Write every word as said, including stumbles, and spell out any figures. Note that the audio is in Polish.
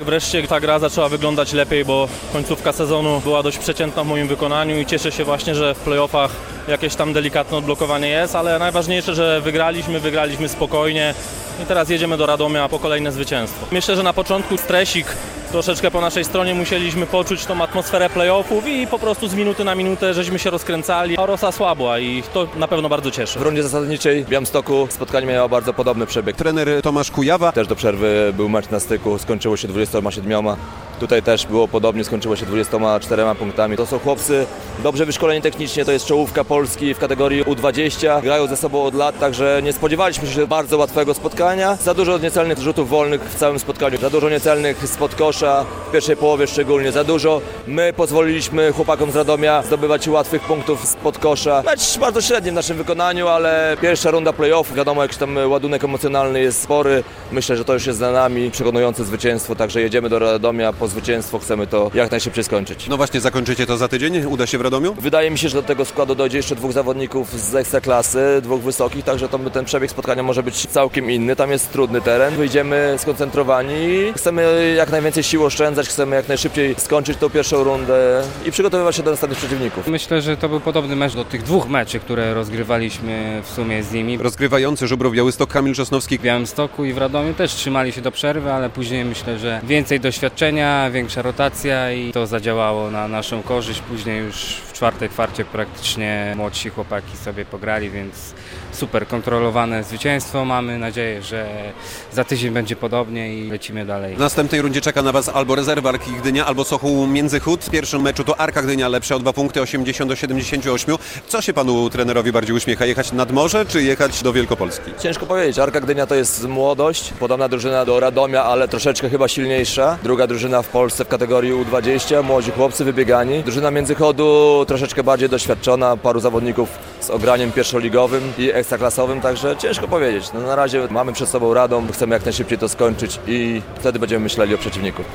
Wreszcie ta gra zaczęła wyglądać lepiej, bo końcówka sezonu była dość przeciętna w moim wykonaniu i cieszę się właśnie, że w play-offach jakieś tam delikatne odblokowanie jest, ale najważniejsze, że wygraliśmy, wygraliśmy spokojnie i teraz jedziemy do Radomia po kolejne zwycięstwo. Myślę, że na początku stresik troszeczkę po naszej stronie, musieliśmy poczuć tą atmosferę play-offów i po prostu z minuty na minutę żeśmy się rozkręcali, a Rosa słabła i to na pewno bardzo cieszy. W rundzie zasadniczej w Białymstoku spotkanie miało bardzo podobny przebieg. Trener Tomasz Kujawa. Też do przerwy był mecz na styku, skończyło się dwudziestoma siedmioma. Tutaj też było podobnie, skończyło się dwudziestoma czterema punktami. To są chłopcy dobrze wyszkoleni technicznie, to jest czołówka Polski w kategorii U dwadzieścia. Grają ze sobą od lat, także nie spodziewaliśmy się bardzo łatwego spotkania. Za dużo niecelnych rzutów wolnych w całym spotkaniu, za dużo niecelnych spod kosza, w pierwszej połowie szczególnie, za dużo. My pozwoliliśmy chłopakom z Radomia zdobywać łatwych punktów spod kosza. Mecz bardzo średni w naszym wykonaniu, ale pierwsza runda play-off, wiadomo, jakiś tam ładunek emocjonalny jest spory. Myślę, że to już jest za nami, przekonujące zwycięstwo, także jedziemy do Radomia po zwycięstwo, chcemy to jak najszybciej skończyć. No właśnie, zakończycie to za tydzień? Uda się w Radomiu? Wydaje mi się, że do tego składu dojdzie jeszcze dwóch zawodników z ekstraklasy, dwóch wysokich, także to ten przebieg spotkania może być całkiem inny. Tam jest trudny teren, wyjdziemy skoncentrowani, chcemy jak najwięcej sił oszczędzać, chcemy jak najszybciej skończyć tą pierwszą rundę i przygotowywać się do następnych przeciwników. Myślę, że to był podobny mecz do tych dwóch meczy, które rozgrywaliśmy w sumie z nimi. Rozgrywający Żubrów Białystok Kamil Czosnowski. W Białymstoku i w Radomiu też trzymali się do przerwy, ale później myślę, że więcej doświadczenia, większa rotacja i to zadziałało na naszą korzyść. Później już w czwartej kwarcie praktycznie młodsi chłopaki sobie pograli, więc super kontrolowane zwycięstwo. Mamy nadzieję, że za tydzień będzie podobnie i lecimy dalej. W następnej rundzie czeka na Was albo rezerwa Arki Gdynia, albo Sochół Międzychód. W pierwszym meczu to Arka Gdynia lepsza o dwa punkty, osiemdziesiąt do siedemdziesięciu ośmiu. Co się Panu trenerowi bardziej uśmiecha? Jechać nad morze, czy jechać do Wielkopolski? Ciężko powiedzieć. Arka Gdynia to jest młodość, podobna drużyna do Radomia, ale troszeczkę chyba silniejsza. Druga drużyna w Polsce w kategorii U dwadzieścia, młodzi chłopcy wybiegani. Drużyna Międzychodu troszeczkę bardziej doświadczona, paru zawodników z ograniem pierwszoligowym i ekstraklasowym, także ciężko powiedzieć. No, na razie mamy przed sobą Radom, chcemy jak najszybciej to skończyć i wtedy będziemy myśleli o przeciwniku.